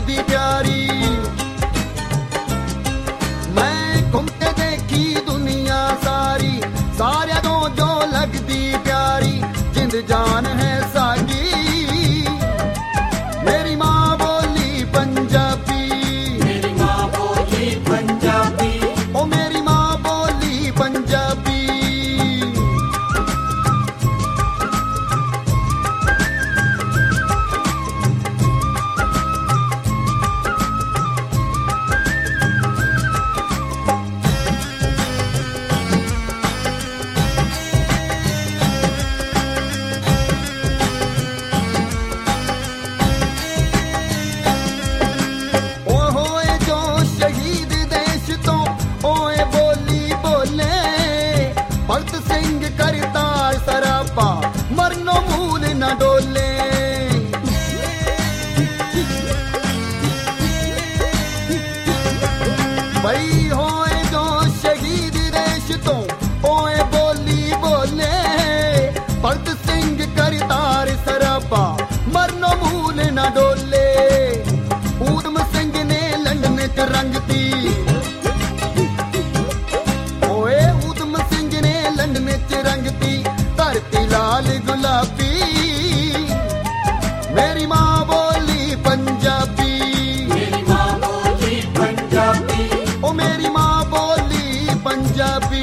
लगदी प्यारी। मैं घूम के देखी दुनिया सारी, सारिया तो जो लगदी प्यारी, जिंद जान है साडी मेरी मां बोली पंजाबी। मेरी मां बोली पंजाबी, ओ मेरी मां बोली पंजाबी। बई होए जो शहीद देश तो ओए बोली बोले, भगत सिंह करतार सरापा मरनो भूल न डोले। ऊधम सिंह ने लंदन च रंगती, ओए ऊधम सिंह ने लंदन च रंगती, धरती लाल गुलाबी मेरी मां बोली पंजाबी। मेरी मां बोली पंजाबी, ओ मेरी मां बोली पंजाबी।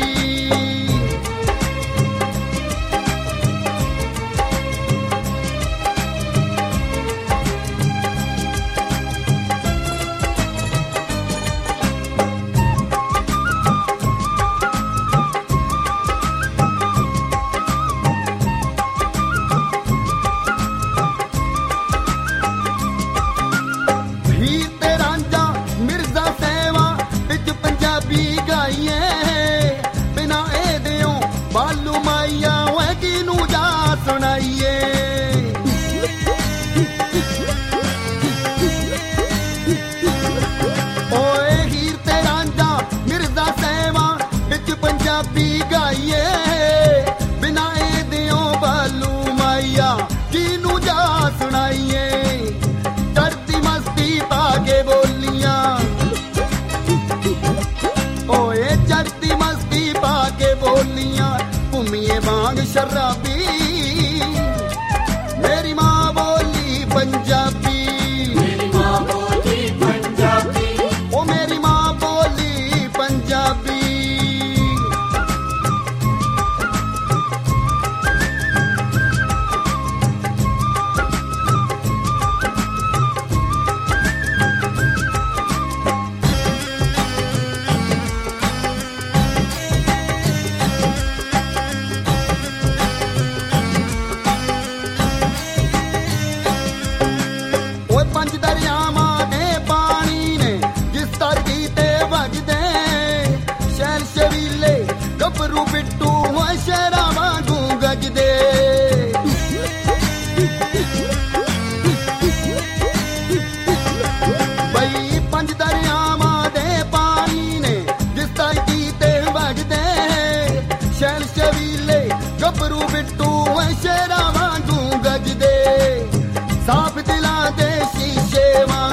हीर ते रांझा मिर्जा सेवा विच पंजाबी गाइए, बिना एदियों बालू माइया वह किनू जा सुनाइए। ओए हीर ते रांझा मिर्जा सेवा विच पंजाबी गाइए, बिना एदियों बालू माइया किनू जा सुनाइए। चढ़ती मस्ती पाके बोलियां, ओए चढ़ती मस्ती पाके बोलियां, घूमिए मांग शराबी मेरी मां बोली पंजाबी। मेरी मां बोली पंजाबी, ओ मेरी मां बोली पंजाबी। ओए पंज दरियावां दे पानी ने जिस धरती ते वगदे, शैल शरीले गभरू बिट्टू होए शहरां वांगू गजदे। बई पंज दरियावां दे पानी ने जिस धरती ते वगदे, शैल शरीले गभरू बिट्टू होए शहरां वांगू गजदे। साफ दिलां दे शीशे वां